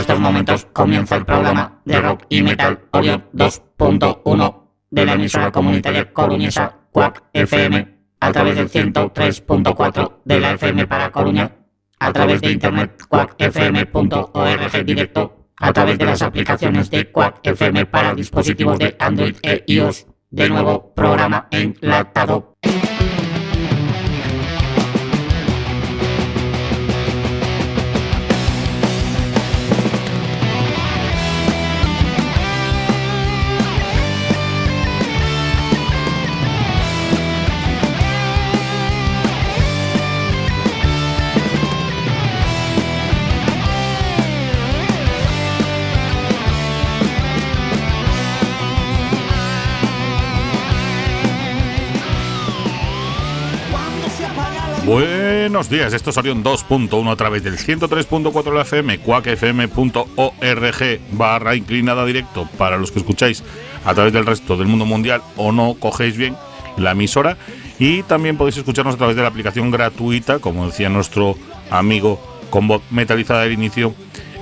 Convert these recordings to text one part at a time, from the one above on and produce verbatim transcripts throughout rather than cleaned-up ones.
estos momentos comienza el programa de rock y metal Orion dos punto uno de la emisora comunitaria coruñesa Quack F M, a través del ciento tres punto cuatro de la F M para Coruña, a través de internet quack f m punto org directo, a través de las aplicaciones de Quack F M para dispositivos de Android e iOS. De nuevo, programa enlatado. Buenos días, esto es Orion dos punto uno a través del ciento tres punto cuatro de la F M, quack f m punto org barra inclinada directo para los que escucháis a través del resto del mundo mundial o no cogéis bien la emisora, y también podéis escucharnos a través de la aplicación gratuita, como decía nuestro amigo con voz metalizada del inicio,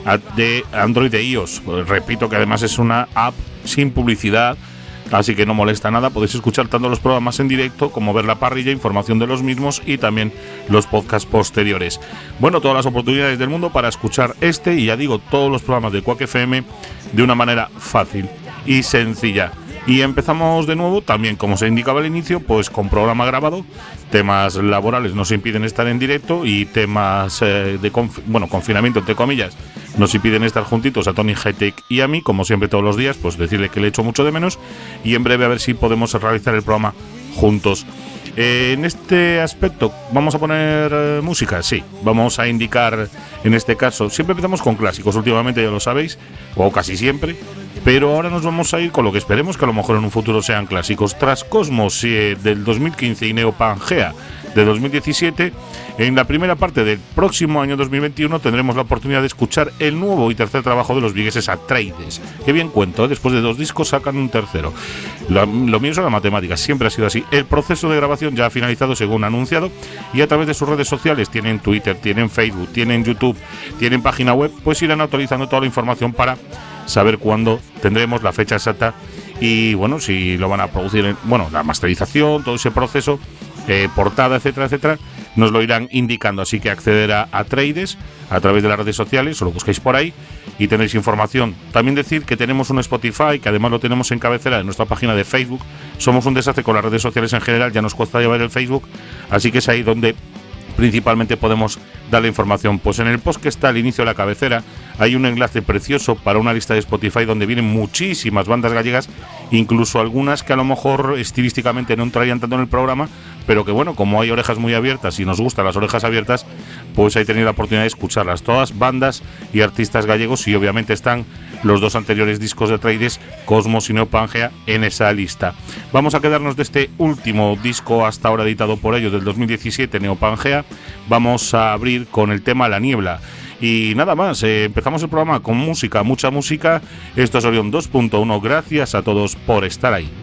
de Android e iOS. Pues repito que además es una app sin publicidad, así que no molesta nada. Podéis escuchar tanto los programas en directo como ver la parrilla, información de los mismos y también los podcasts posteriores. Bueno, todas las oportunidades del mundo para escuchar este y, ya digo, todos los programas de Quack F M de una manera fácil y sencilla. Y empezamos de nuevo, también como se indicaba al inicio, pues con programa grabado. Temas laborales nos impiden estar en directo y temas eh, de conf- bueno, confinamiento, entre comillas, nos impiden estar juntitos a Tony Hightech y a mí, como siempre todos los días, pues decirle que le echo mucho de menos, y en breve a ver si podemos realizar el programa juntos. Eh, en este aspecto, ¿vamos a poner eh, música? Sí, vamos a indicar, en este caso, siempre empezamos con clásicos, últimamente ya lo sabéis, o casi siempre, pero ahora nos vamos a ir con lo que esperemos que a lo mejor en un futuro sean clásicos. Tras Cosmos eh, del dos mil quince y Neo Pangea de dos mil diecisiete, en la primera parte del próximo año dos mil veintiuno tendremos la oportunidad de escuchar el nuevo y tercer trabajo de los vigueses Atreides. Qué bien cuento, ¿eh? Después de dos discos sacan un tercero. Lo, lo mío son las matemáticas, siempre ha sido así. El proceso de grabación ya ha finalizado según anunciado, y a través de sus redes sociales, tienen Twitter, tienen Facebook, tienen YouTube, tienen página web, pues irán actualizando toda la información para saber cuándo tendremos la fecha exacta y, bueno, si lo van a producir, en, bueno, la masterización, todo ese proceso, eh, portada, etcétera, etcétera, nos lo irán indicando. Así que acceder a Atreides a través de las redes sociales, o lo buscáis por ahí y tenéis información. También decir que tenemos un Spotify, que además lo tenemos en cabecera de nuestra página de Facebook. Somos un desastre con las redes sociales en general, ya nos cuesta llevar el Facebook, así que es ahí donde principalmente podemos dar la información. Pues en el post que está al inicio de la cabecera hay un enlace precioso para una lista de Spotify donde vienen muchísimas bandas gallegas, incluso algunas que a lo mejor estilísticamente no entrarían tanto en el programa, pero que, bueno, como hay orejas muy abiertas y nos gustan las orejas abiertas, pues hay tenido la oportunidad de escucharlas. Todas bandas y artistas gallegos, y obviamente están los dos anteriores discos de Atreides, Cosmos y Neo Pangea, en esa lista. Vamos a quedarnos de este último disco hasta ahora editado por ellos, del dos mil diecisiete, Neo Pangea. Vamos a abrir con el tema La Niebla. Y nada más, eh, empezamos el programa con música, mucha música. Esto es Orion dos punto uno, gracias a todos por estar ahí.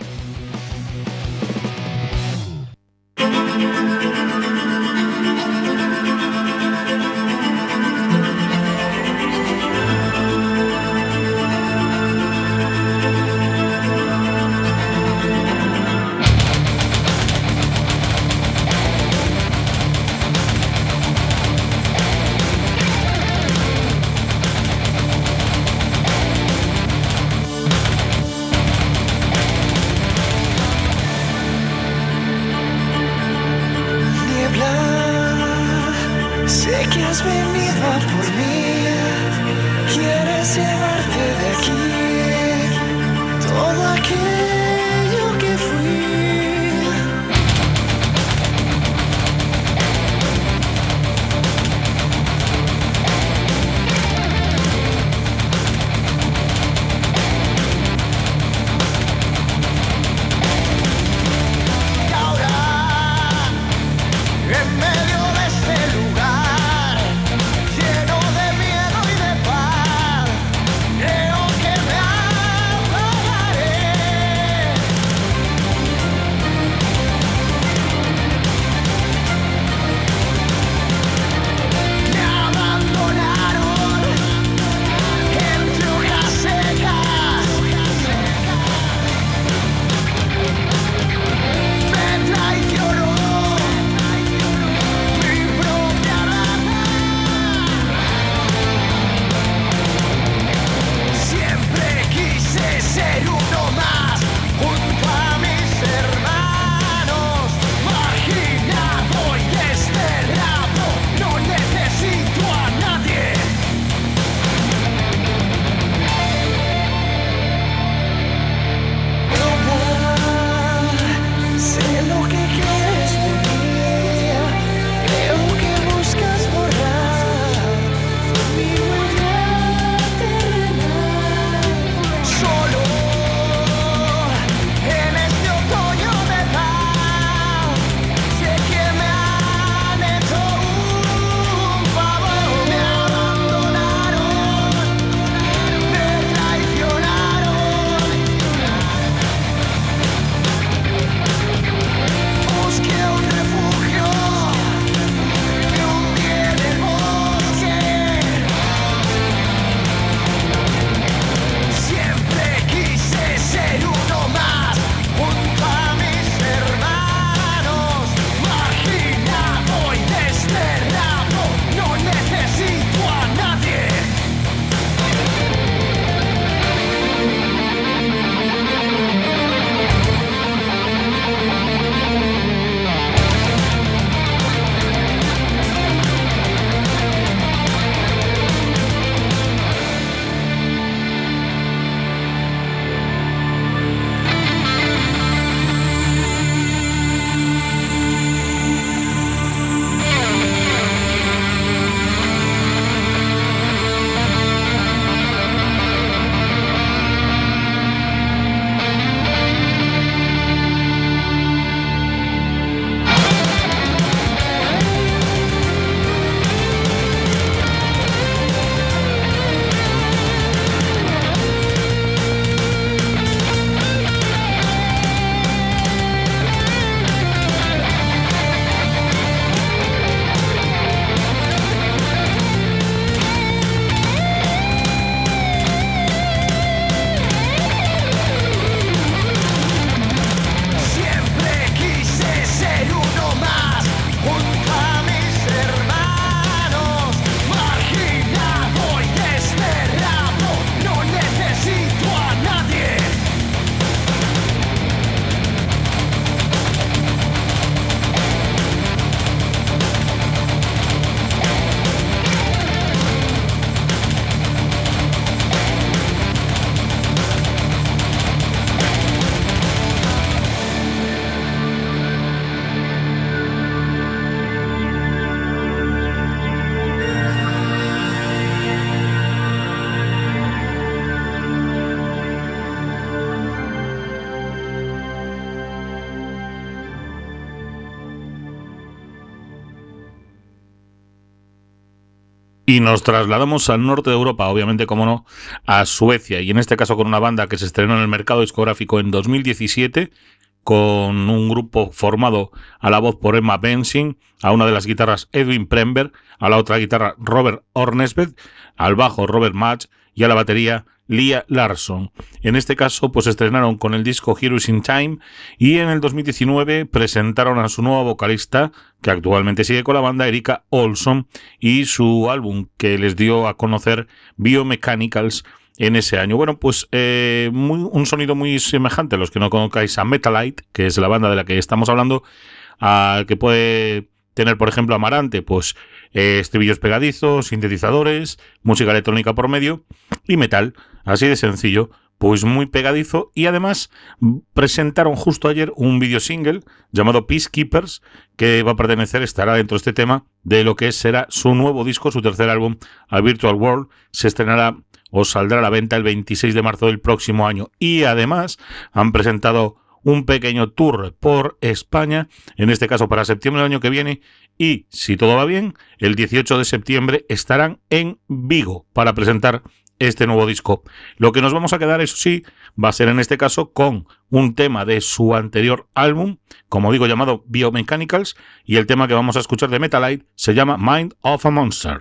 Y nos trasladamos al norte de Europa, obviamente, como no, a Suecia, y en este caso con una banda que se estrenó en el mercado discográfico en dos mil diecisiete, con un grupo formado a la voz por Emma Bensing, a una de las guitarras Edwin Premberg, a la otra guitarra Robert Ornesbeth, al bajo Robert Match y a la batería Lia Larsson. En este caso, pues estrenaron con el disco Heroes in Time, y en el dos mil diecinueve presentaron a su nueva vocalista, que actualmente sigue con la banda, Erika Olsson, y su álbum que les dio a conocer, Biomechanicals, en ese año. Bueno, pues eh, muy, un sonido muy semejante, a los que no conozcáis, a Metalite, que es la banda de la que estamos hablando, al que puede tener, por ejemplo, Amarante, pues eh, estribillos pegadizos, sintetizadores, música electrónica por medio y metal, así de sencillo, pues muy pegadizo. Y además presentaron justo ayer un video single llamado Peacekeepers, que va a pertenecer, estará dentro de este tema, de lo que será su nuevo disco, su tercer álbum, A Virtual World. Se estrenará o saldrá a la venta el veintiséis de marzo del próximo año. Y además han presentado un pequeño tour por España, en este caso para septiembre del año que viene, y si todo va bien, el dieciocho de septiembre estarán en Vigo para presentar este nuevo disco. Lo que nos vamos a quedar, eso sí, va a ser en este caso con un tema de su anterior álbum, como digo, llamado Biomechanicals, y el tema que vamos a escuchar de Metalite se llama Mind of a Monster.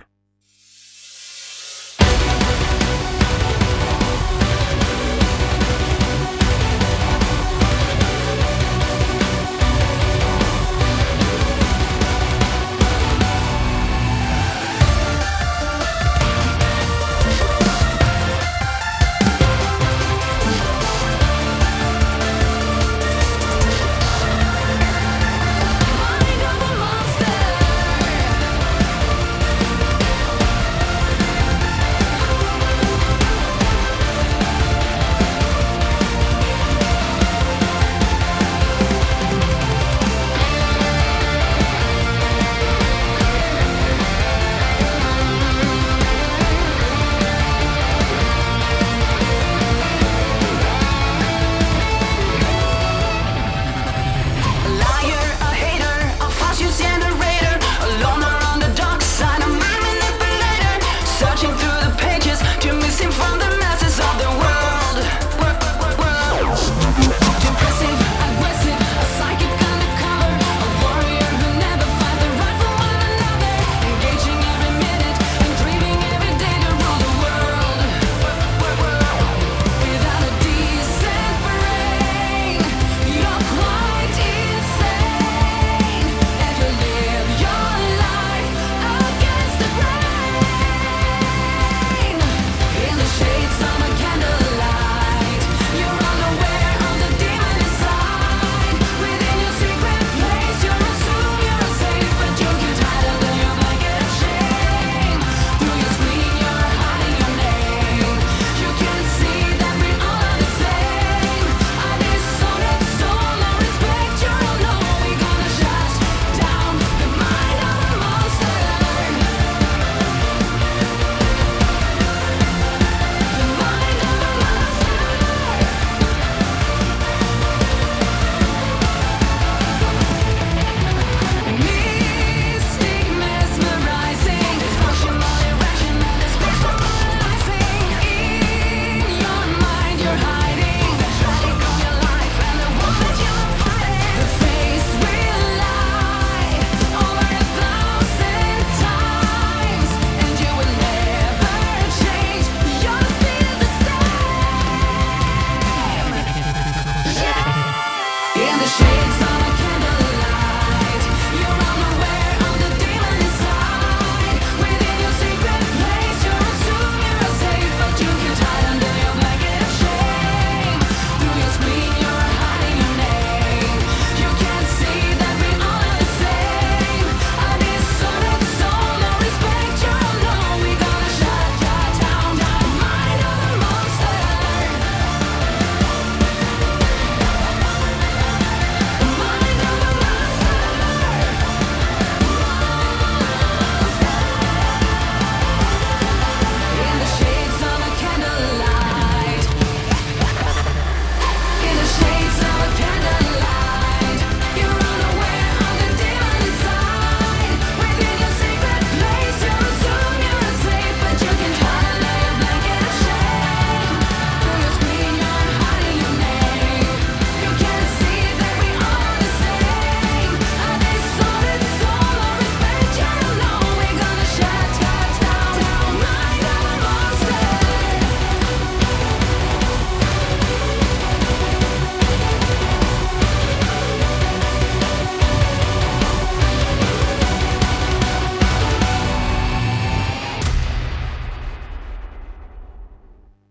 Mind of a monster.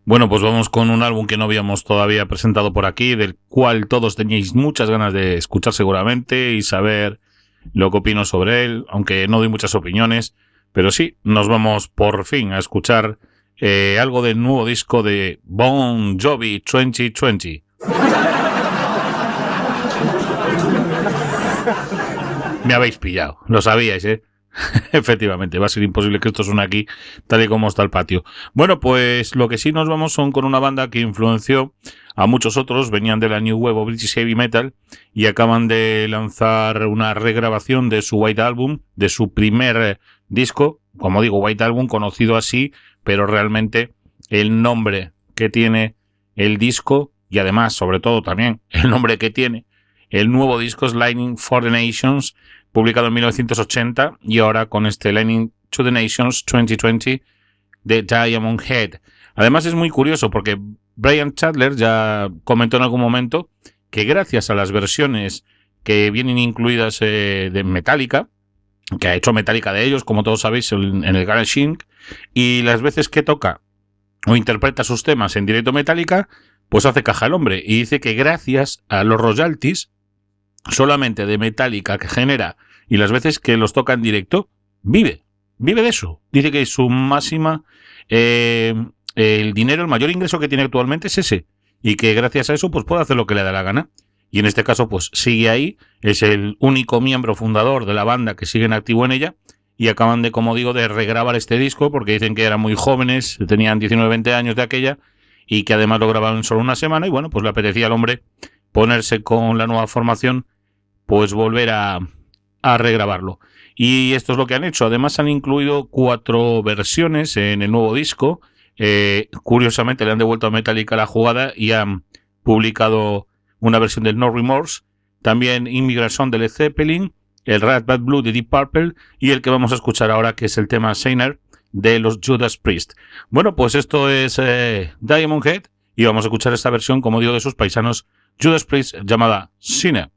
Bueno, pues vamos con un álbum que no habíamos todavía presentado por aquí, del cual todos teníais muchas ganas de escuchar seguramente y saber lo que opino sobre él, aunque no doy muchas opiniones, pero sí, nos vamos por fin a escuchar eh, algo del nuevo disco de Bon Jovi veinte veinte. Me habéis pillado, lo sabíais, ¿eh? Efectivamente, va a ser imposible que esto suene aquí tal y como está el patio. Bueno, pues lo que sí nos vamos son con una banda que influenció a muchos otros, venían de la New Wave of British Heavy Metal y acaban de lanzar una regrabación de su White Album, de su primer disco, como digo, White Album, conocido así, pero realmente el nombre que tiene el disco y además, sobre todo también, el nombre que tiene el nuevo disco es Lightning for the Nations, publicado en mil novecientos ochenta, y ahora con este Lightning to the Nations veinte veinte de Diamond Head. Además es muy curioso porque Brian Chandler ya comentó en algún momento que gracias a las versiones que vienen incluidas eh, de Metallica, que ha hecho Metallica de ellos, como todos sabéis, en, en el Garage Incorporated, y las veces que toca o interpreta sus temas en directo Metallica, pues hace caja el hombre. Y dice que gracias a los royalties solamente de Metallica que genera y las veces que los toca en directo, vive, vive de eso. Dice que su máxima, eh, el dinero, el mayor ingreso que tiene actualmente es ese, y que gracias a eso pues puede hacer lo que le da la gana. Y en este caso pues sigue ahí, es el único miembro fundador de la banda que sigue en activo en ella, y acaban de, como digo, de regrabar este disco porque dicen que eran muy jóvenes, tenían diecinueve, veinte años de aquella, y que además lo grabaron en solo una semana, y bueno, pues le apetecía al hombre ponerse con la nueva formación, pues volver a, a regrabarlo. Y esto es lo que han hecho. Además han incluido cuatro versiones en el nuevo disco. Eh, curiosamente le han devuelto a Metallica la jugada y han publicado una versión del No Remorse, también Immigration de Led Zeppelin, el Rat Bad Blue de Deep Purple y el que vamos a escuchar ahora, que es el tema Sinner de los Judas Priest. Bueno, pues esto es eh, Diamond Head y vamos a escuchar esta versión, como digo, de sus paisanos Judas Priest, llamada Sinner.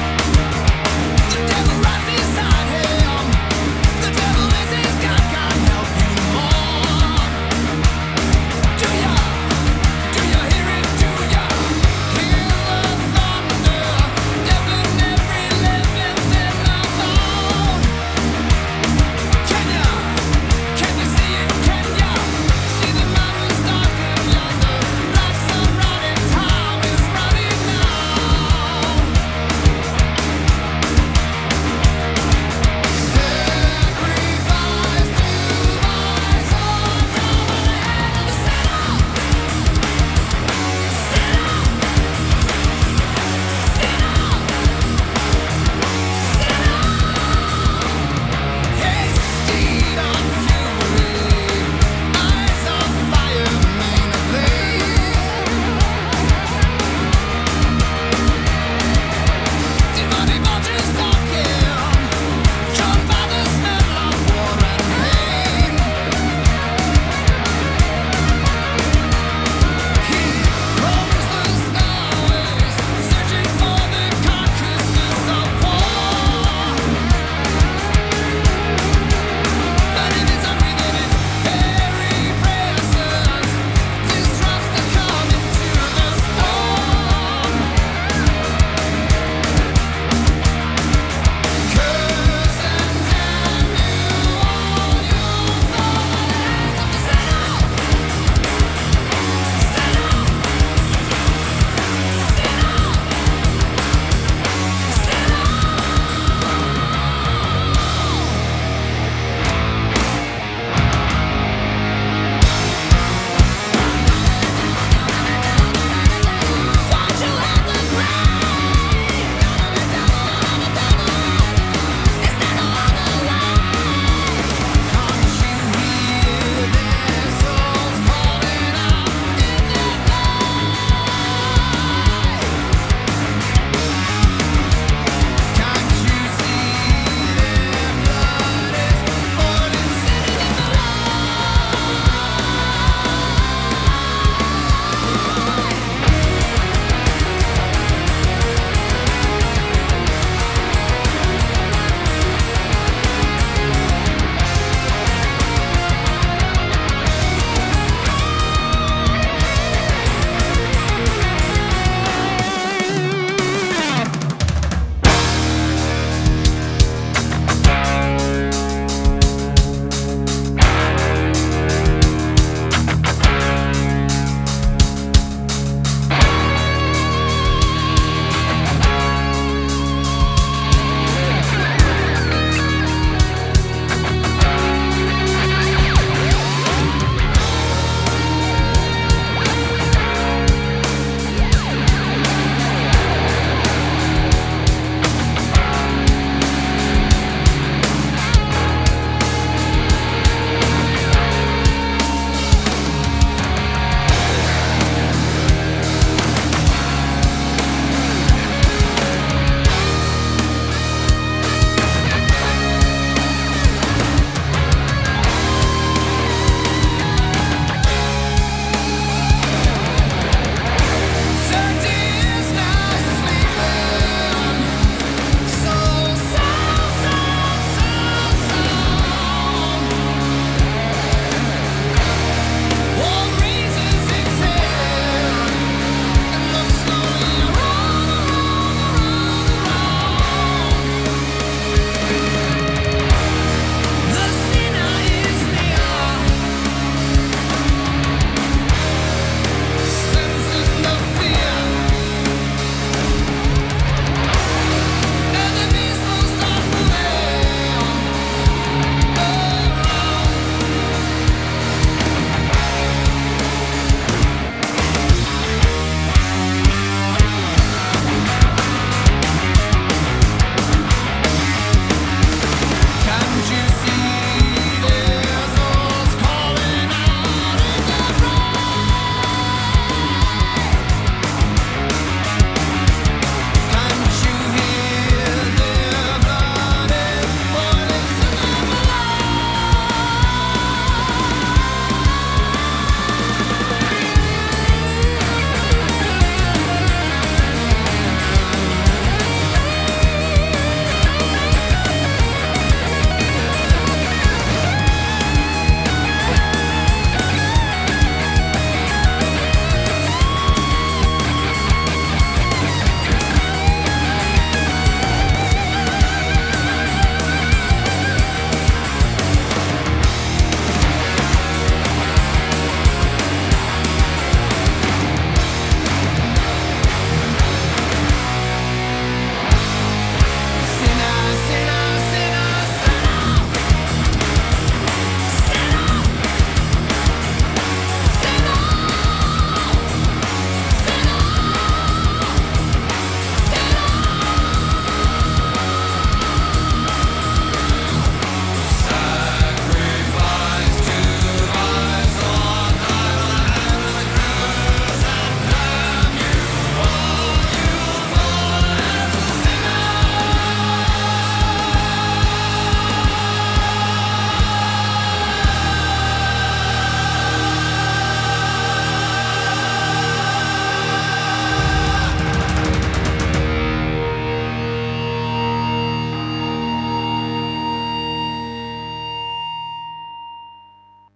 The devil is his God-God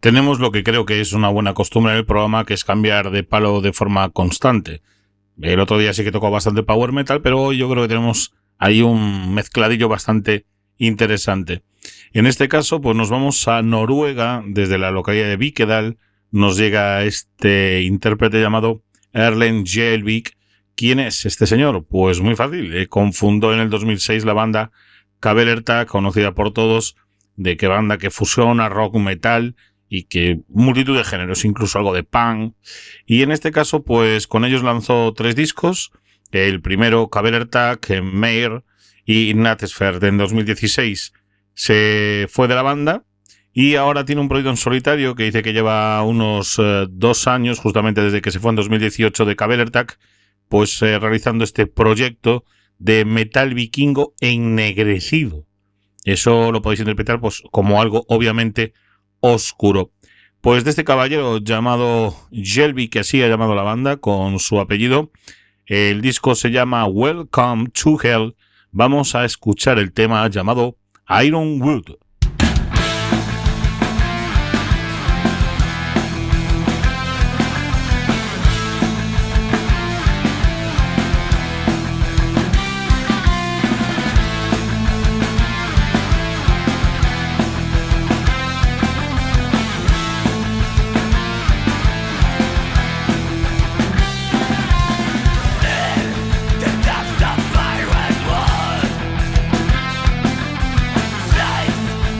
tenemos lo que creo que es una buena costumbre en el programa, que es cambiar de palo de forma constante. El otro día sí que tocó bastante power metal, pero hoy yo creo que tenemos ahí un mezcladillo bastante interesante. En este caso, pues nos vamos a Noruega, desde la localidad de Vikedal. Nos llega este intérprete llamado Erlend Jelvik. ¿Quién es este señor? Pues muy fácil. Eh, confundó en el dos mil seis la banda Kabelertak, conocida por todos, de qué banda que fusiona rock metal y que multitud de géneros, incluso algo de punk. Y en este caso, pues con ellos lanzó tres discos. El primero, Kabelertak, Meir y Nattesfjord. En dos mil dieciséis se fue de la banda y ahora tiene un proyecto en solitario que dice que lleva unos eh, dos años, justamente desde que se fue en dos mil dieciocho de Kabelertak, pues eh, realizando este proyecto de metal vikingo ennegrecido. Eso lo podéis interpretar pues como algo obviamente oscuro. Pues de este caballero llamado Jelvik, que así ha llamado la banda con su apellido, el disco se llama Welcome to Hell. Vamos a escuchar el tema llamado Ironwood. The depths of fire and wood, safe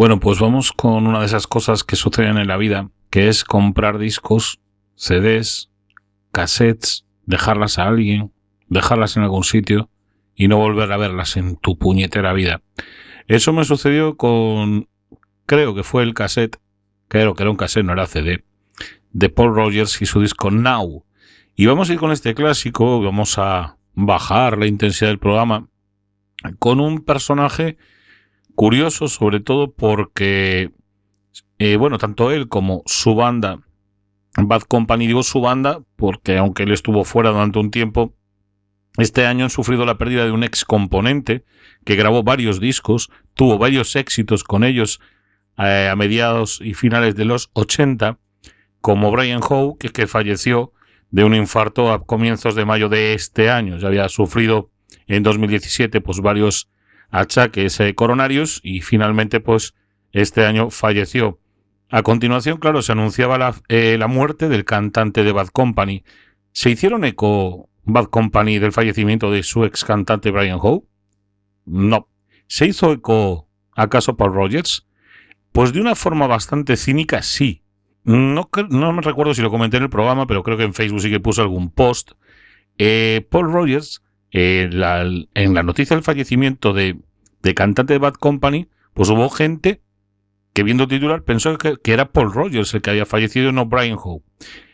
Bueno, pues vamos con una de esas cosas que suceden en la vida, que es comprar discos, C Ds, cassettes, dejarlas a alguien, dejarlas en algún sitio y no volver a verlas en tu puñetera vida. Eso me sucedió con, creo que fue el cassette, creo que era un cassette, no era C D, de Paul Rogers y su disco Now. Y vamos a ir con este clásico, vamos a bajar la intensidad del programa con un personaje curioso, sobre todo porque, eh, bueno, tanto él como su banda, Bad Company, digo su banda, porque aunque él estuvo fuera durante un tiempo, este año han sufrido la pérdida de un ex componente que grabó varios discos, tuvo varios éxitos con ellos eh, a mediados y finales de los ochenta, como Brian Howe, que, que falleció de un infarto a comienzos de mayo de este año. Ya había sufrido en dos mil diecisiete pues varios achaques eh, coronarios y finalmente pues este año falleció. A continuación, claro, se anunciaba la, eh, la muerte del cantante de Bad Company. ¿Se hicieron eco Bad Company del fallecimiento de su ex cantante Brian Howe? No. ¿Se hizo eco acaso Paul Rogers? Pues de una forma bastante cínica, sí. No, no me recuerdo si lo comenté en el programa, pero creo que en Facebook sí que puse algún post. Eh, Paul Rogers, eh, la, en la noticia del fallecimiento de, de cantante de Bad Company, pues hubo gente que viendo el titular pensó que, que era Paul Rogers el que había fallecido y no Brian Howe.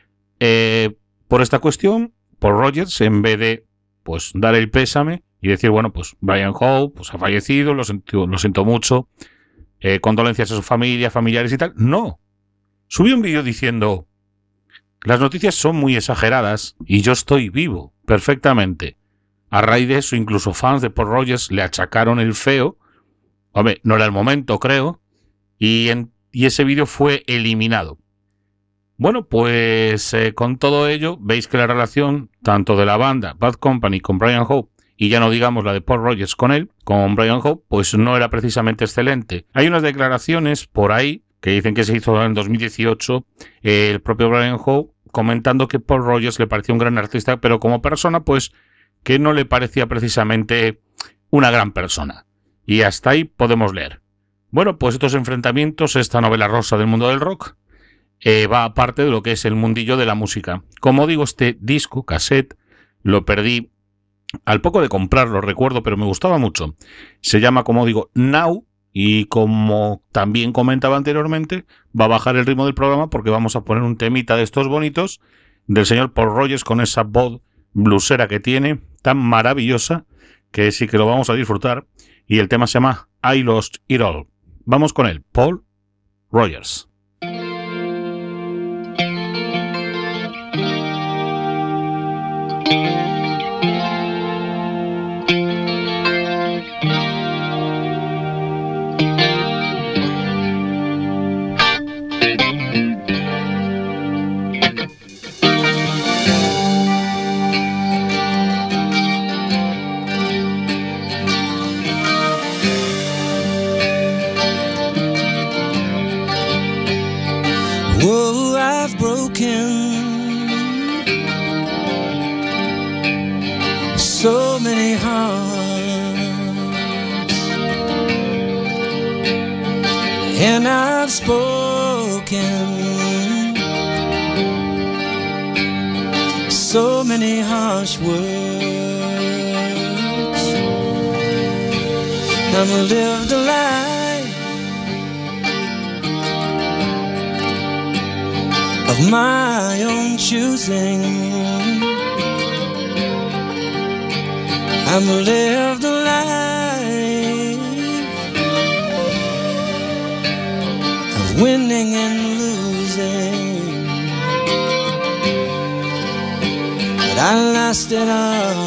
Eh, por esta cuestión, Paul Rogers, en vez de pues dar el pésame y decir, bueno, pues Brian Howe pues, ha fallecido, lo siento, lo siento mucho, eh, condolencias a su familia, familiares y tal, no. Subió un vídeo diciendo, las noticias son muy exageradas y yo estoy vivo, perfectamente. A raíz de eso, incluso fans de Paul Rogers le achacaron el feo. Hombre, no era el momento, creo. Y, en, y ese vídeo fue eliminado. Bueno, pues eh, con todo ello, veis que la relación tanto de la banda Bad Company con Brian Howe, y ya no digamos la de Paul Rogers con él, con Brian Howe, pues no era precisamente excelente. Hay unas declaraciones por ahí que dicen que se hizo en dos mil dieciocho, eh, el propio Brian Howe comentando que Paul Rogers le parecía un gran artista, pero como persona, pues que no le parecía precisamente una gran persona. Y hasta ahí podemos leer. Bueno, pues estos enfrentamientos, esta novela rosa del mundo del rock, eh, va aparte de lo que es el mundillo de la música. Como digo, este disco, cassette, lo perdí al poco de comprarlo, recuerdo, pero me gustaba mucho. Se llama, como digo, Now, y como también comentaba anteriormente, va a bajar el ritmo del programa porque vamos a poner un temita de estos bonitos del señor Paul Rogers con esa voz blusera que tiene, tan maravillosa, que sí que lo vamos a disfrutar. Y el tema se llama I Lost It All. Vamos con él, Paul Rogers. So many hearts, and I've spoken so many harsh words. I've lived a life of my own choosing. I've lived a life of winning and losing, but I lost it all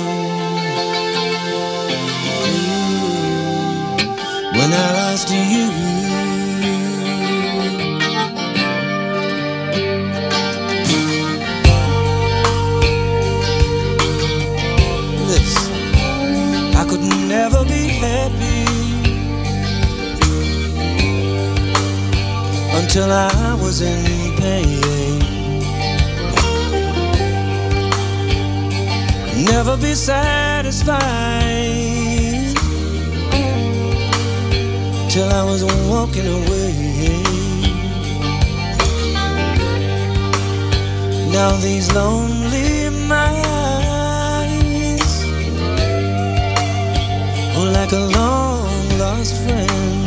when I lost you. Never be happy until I was in pain. Never be satisfied till I was walking away. Now these lonely nights are like a long lost friend,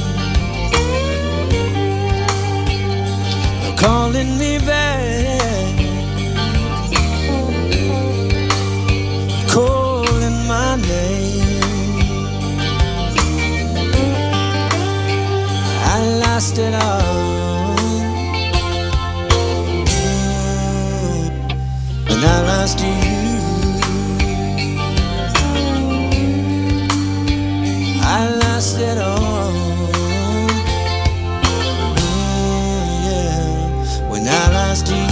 they're calling me back, calling my name. I lost it all when I lost you. I lost it all. Mm, yeah, when I lost you.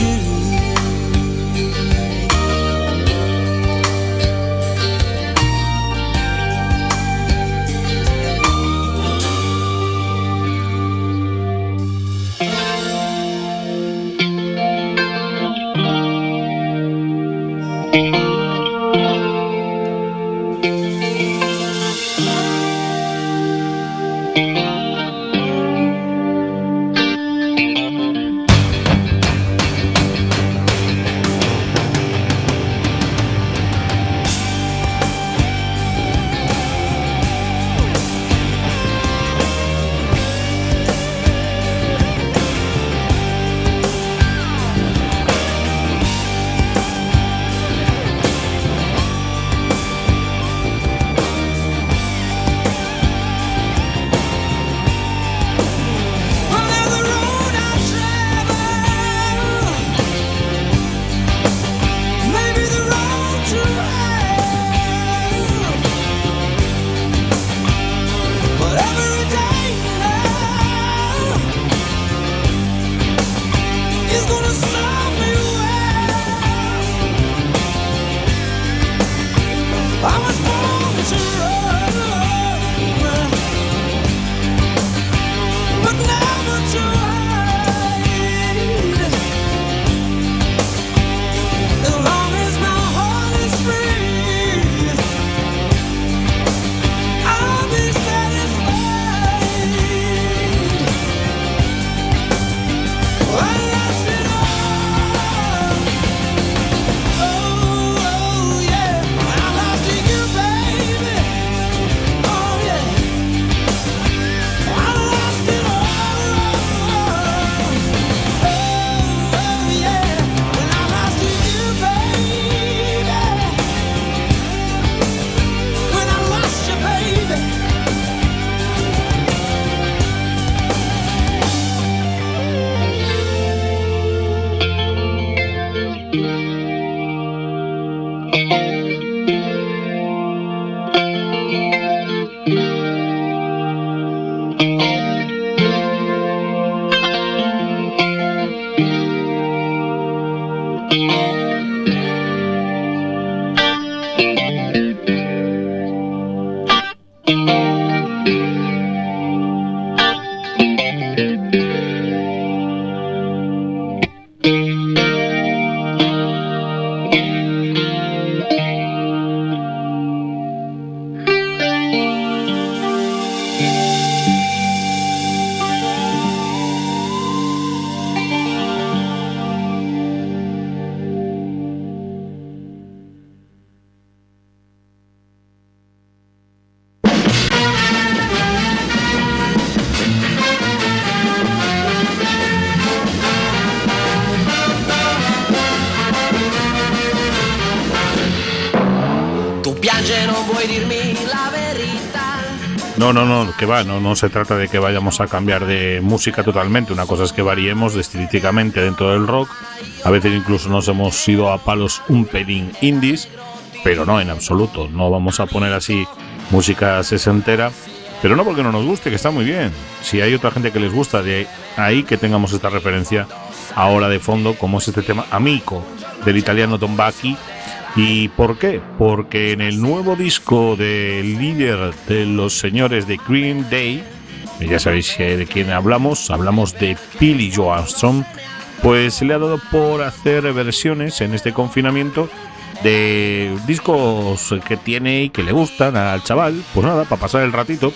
No, no, no, que va, no, no se trata de que vayamos a cambiar de música totalmente. Una cosa es que variemos estilísticamente dentro del rock. A veces incluso nos hemos ido a palos un pelín indies, pero no, en absoluto. No vamos a poner así música sesentera, pero no porque no nos guste, que está muy bien. Si hay otra gente que les gusta, de ahí que tengamos esta referencia ahora de fondo, como es este tema Amico, del italiano Tom Bacchi. ¿Y por qué? Porque en el nuevo disco del líder de los señores de Green Day, ya sabéis de quién hablamos, hablamos de Billy Joe Armstrong, pues se le ha dado por hacer versiones en este confinamiento de discos que tiene y que le gustan al chaval, pues nada, para pasar el ratito.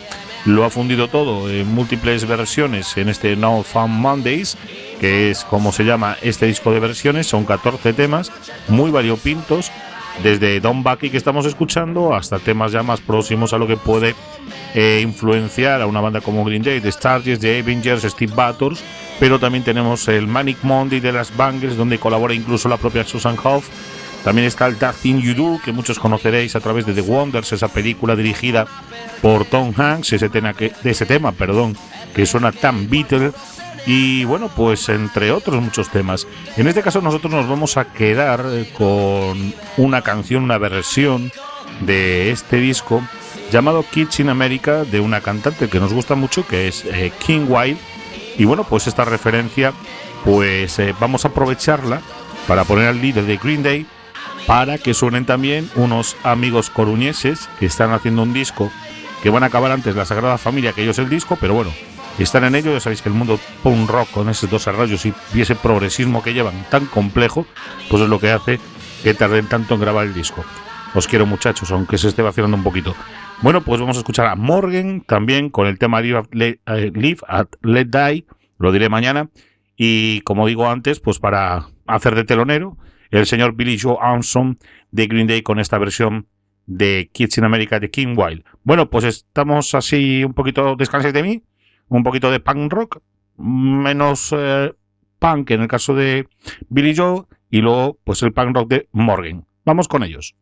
lo ha fundido todo en múltiples versiones en este No Fun Mondays, que es como se llama este disco de versiones. Son catorce temas muy variopintos, desde Don Bucky que estamos escuchando hasta temas ya más próximos a lo que puede eh, influenciar a una banda como Green Day, The Stargers, The Avengers, Steve Butters, pero también tenemos el Manic Monday de las Bangles, donde colabora incluso la propia Susan Hoff. También está el That Thing You Do, que muchos conoceréis a través de The Wonders, esa película dirigida por Tom Hanks, ese tema que, de ese tema, perdón, que suena tan Beatle. Y bueno, pues entre otros muchos temas. En este caso nosotros nos vamos a quedar con una canción, una versión de este disco llamado Kids in America, de una cantante que nos gusta mucho, que es eh, Kim Wilde. Y bueno, pues esta referencia, pues eh, vamos a aprovecharla para poner al líder de Green Day, para que suenen también unos amigos coruñeses que están haciendo un disco que van a acabar antes la Sagrada Familia que ellos el disco, pero bueno, están en ello. Ya sabéis que el mundo punk rock, con esos dos arrayos y, y ese progresismo que llevan tan complejo, pues es lo que hace que tarden tanto en grabar el disco. Os quiero, muchachos, aunque se esté vaciando un poquito. Bueno, pues vamos a escuchar a Morgan también con el tema Live at Let, uh, Live at Let Die, lo diré mañana. Y como digo antes, pues para hacer de telonero, el señor Billy Joe Armstrong de Green Day con esta versión de Kids in America de Kim Wilde. Bueno, pues estamos así un poquito, descanséis de mí, un poquito de punk rock, menos eh, punk en el caso de Billy Joe, y luego pues el punk rock de Morgan. Vamos con ellos.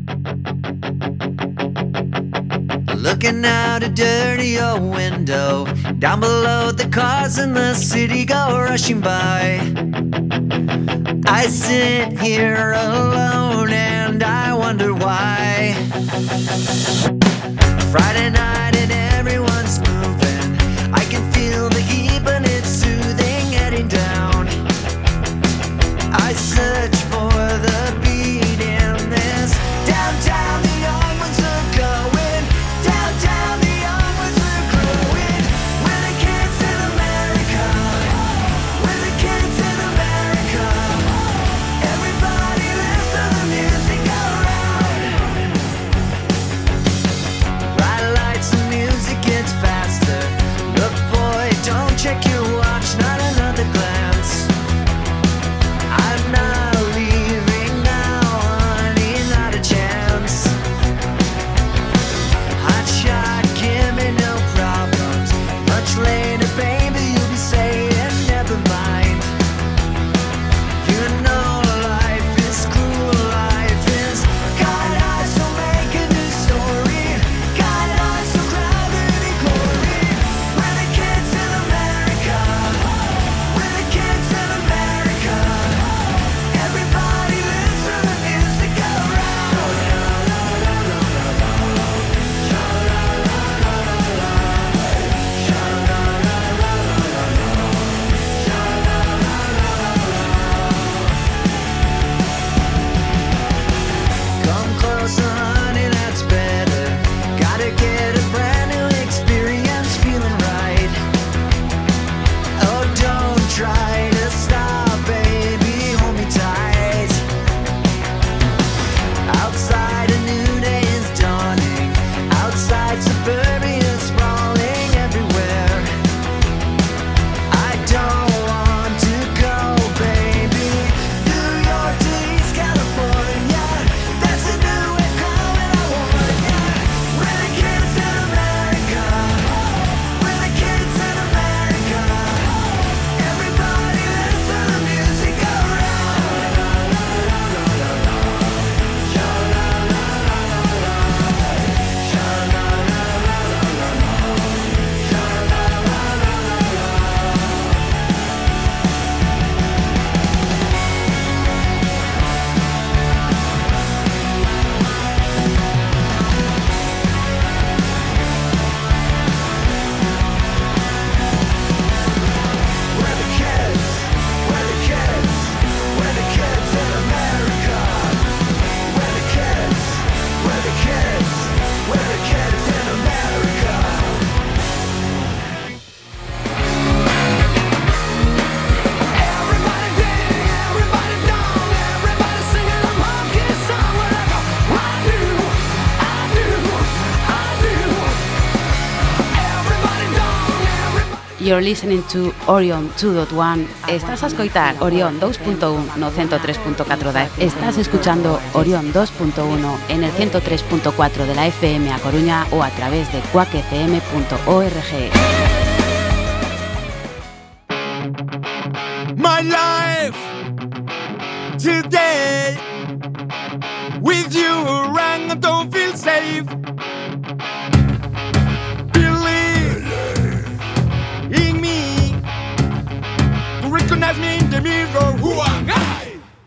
Looking out a dirty old window, down below the cars in the city go rushing by. I sit here alone and I wonder why. Friday night and everyone's moving, I can feel the heat but it's soothing heading down. I search for the beat in this downtown. The young ones are going downtown. The young ones are growing. We're the kids in America. We're the kids in America. Everybody listen to the music around. You're listening to Orion dos punto uno. Estás a escoitar Orion dos punto uno no ciento tres punto cuatro da. Estás escuchando Orion dos punto uno en el ciento tres punto cuatro de la F M a Coruña o a través de cuac f m punto org. My life today with you around, I don't feel safe. Believe in me, recognize me in the mirror. Who am I?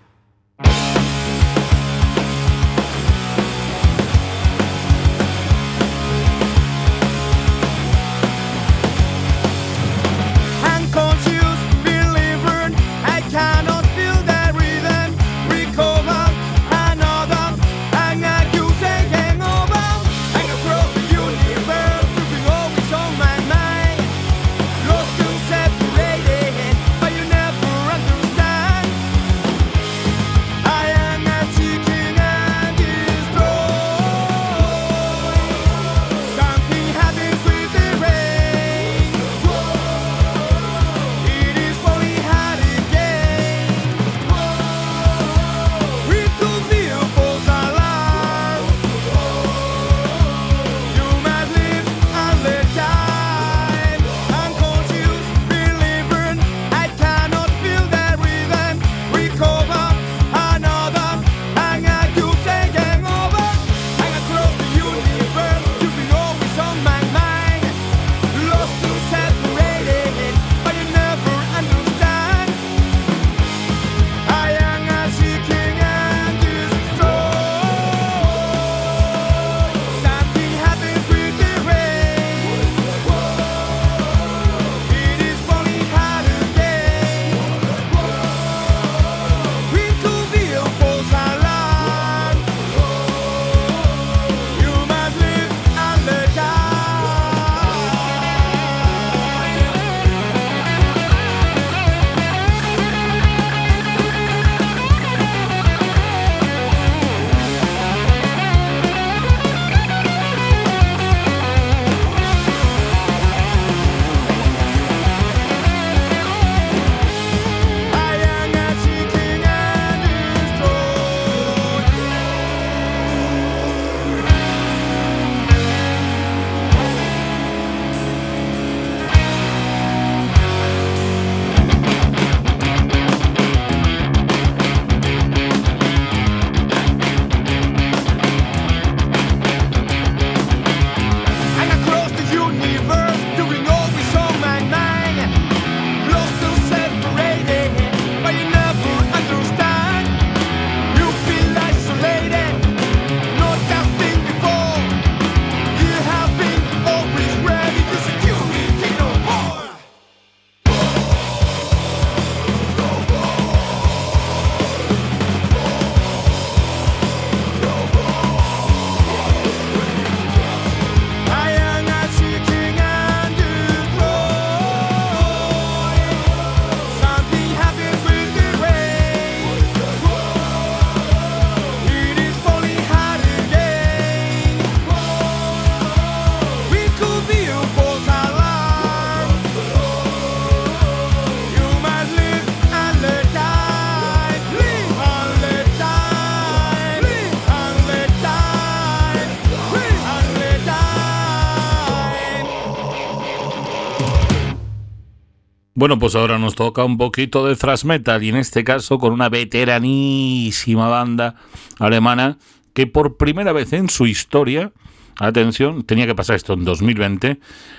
Bueno, pues ahora nos toca un poquito de thrash metal y en este caso con una veteranísima banda alemana que por primera vez en su historia, atención, tenía que pasar esto en dos mil veinte,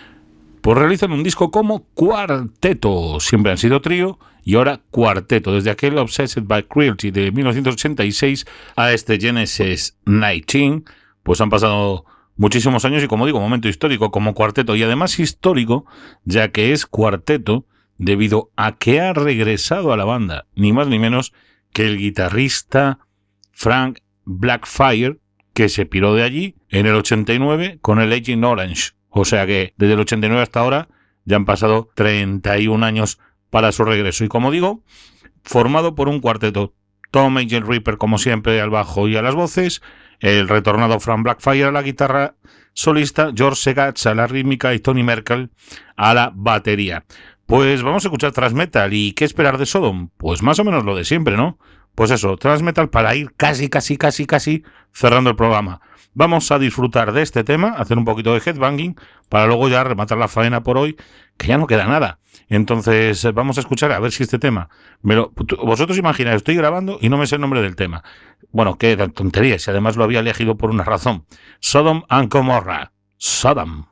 pues realizan un disco como cuarteto. Siempre han sido trío y ahora cuarteto. Desde aquel Obsessed by Cruelty de mil novecientos ochenta y seis a este Genesis diecinueve, pues han pasado muchísimos años y, como digo, momento histórico como cuarteto, y además histórico ya que es cuarteto debido a que ha regresado a la banda ni más ni menos que el guitarrista Frank Blackfire, que se piró de allí en el ochenta y nueve con el Agent Orange. O sea que desde el ochenta y nueve hasta ahora ya han pasado treinta y un años para su regreso. Y como digo, formado por un cuarteto. Tom Angel Reaper, como siempre, al bajo y a las voces. El retornado Frank Blackfire a la guitarra. solista, George Segatz a la rítmica y Tony Merkel a la batería. Pues vamos a escuchar thrash metal. ¿Y qué esperar de Sodom? Pues más o menos lo de siempre, ¿no? Pues eso, thrash metal para ir casi, casi, casi, casi cerrando el programa. Vamos a disfrutar de este tema, hacer un poquito de headbanging, para luego ya rematar la faena por hoy, que ya no queda nada. Entonces vamos a escuchar a ver si este tema... Me lo, vosotros imagináis, estoy grabando y no me sé el nombre del tema. Bueno, qué tontería, si además lo había elegido por una razón. Sodom and Gomorrah. Sodom.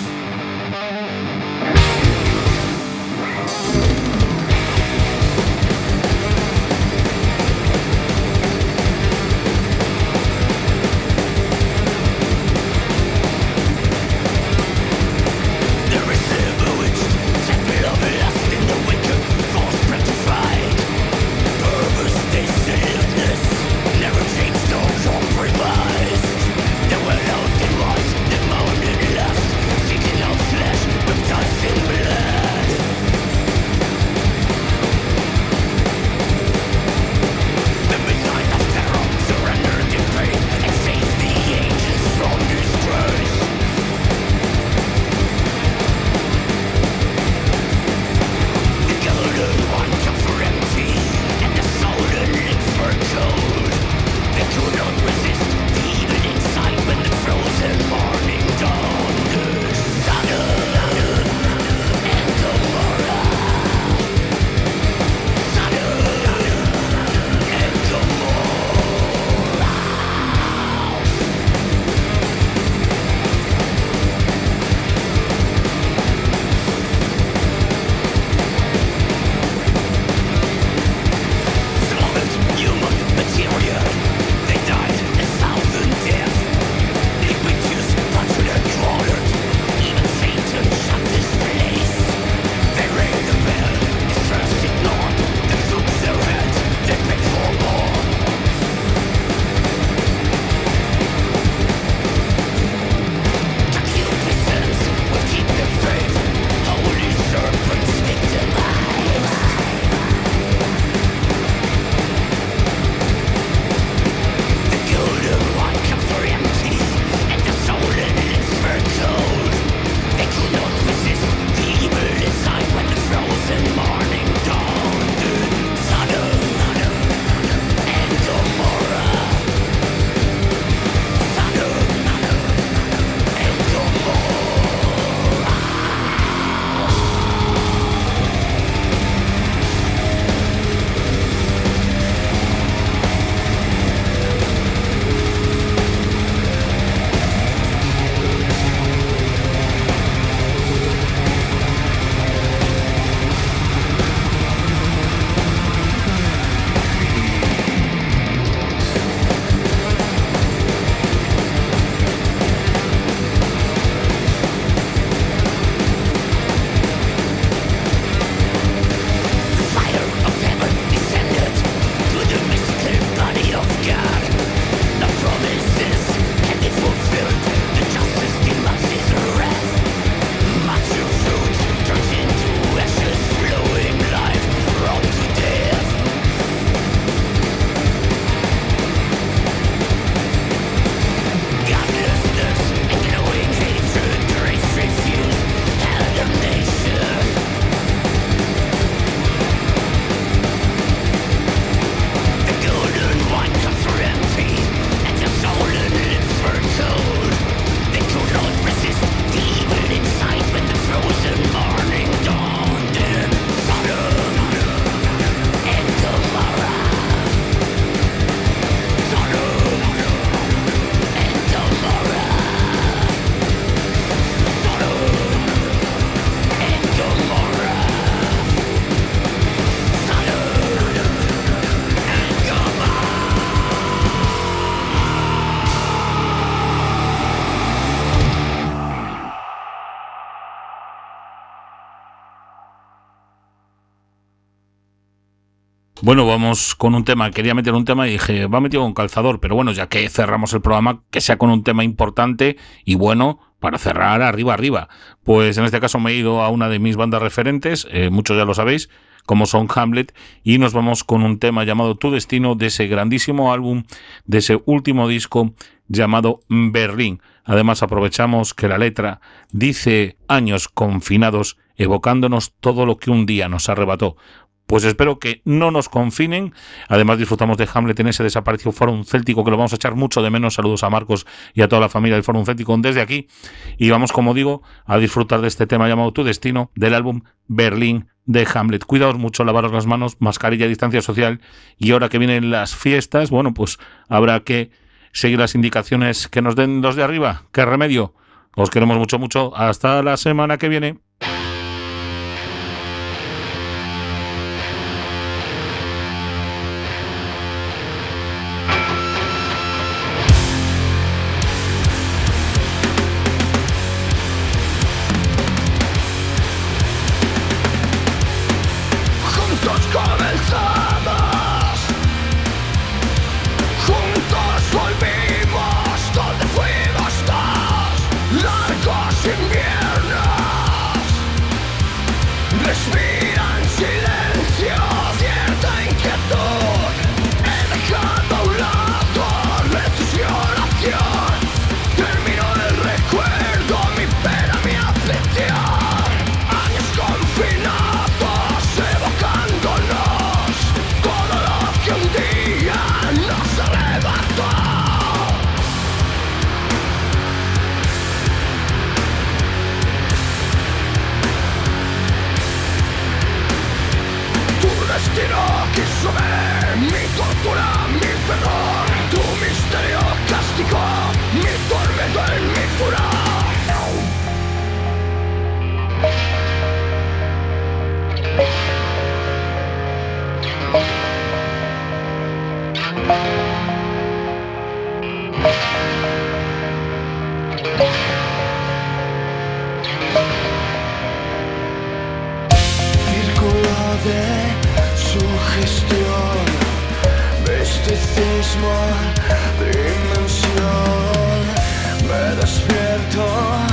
Bueno, vamos con un tema. Quería meter un tema y dije, va metido con calzador, pero bueno, ya que cerramos el programa, que sea con un tema importante y bueno, para cerrar arriba, arriba. Pues en este caso me he ido a una de mis bandas referentes, eh, muchos ya lo sabéis, como son Hamlet, y nos vamos con un tema llamado Tu Destino, de ese grandísimo álbum, de ese último disco llamado Berlín. Además, aprovechamos que la letra dice años confinados, evocándonos todo lo que un día nos arrebató. Pues espero que no nos confinen. Además, disfrutamos de Hamlet en ese desaparecido Fórum Céltico, que lo vamos a echar mucho de menos. Saludos a Marcos y a toda la familia del Fórum Céltico desde aquí. Y vamos, como digo, a disfrutar de este tema llamado Tu Destino, del álbum Berlín de Hamlet. Cuidaos mucho, lavaros las manos, mascarilla, distancia social. Y ahora que vienen las fiestas, bueno, pues habrá que seguir las indicaciones que nos den los de arriba. ¿Qué remedio? Os queremos mucho, mucho. Hasta la semana que viene. Quiso ver mi tortura, mi perdón, tu misterio castigo, mi tormento en mi furor. Círculo de sugestión, misticismo, dimensión, me despierto.